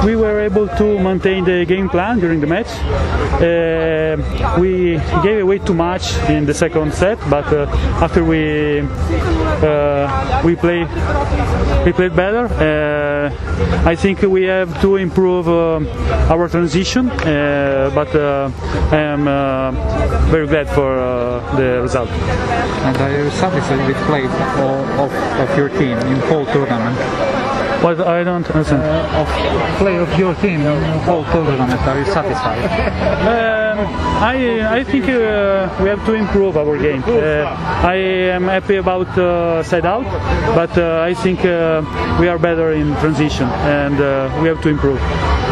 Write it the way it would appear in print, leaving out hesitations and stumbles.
we were able to maintain the game plan during the match. We gave away too much in the second set, but after we played better. I think we have to improve our transition, but I am very glad for the result. And are you satisfied with play of your team in whole tournament? But I don't understand. Of play of your team in whole tournament, are you satisfied? I think we have to improve our game. I am happy about side out, but I think we are better in transition, and we have to improve.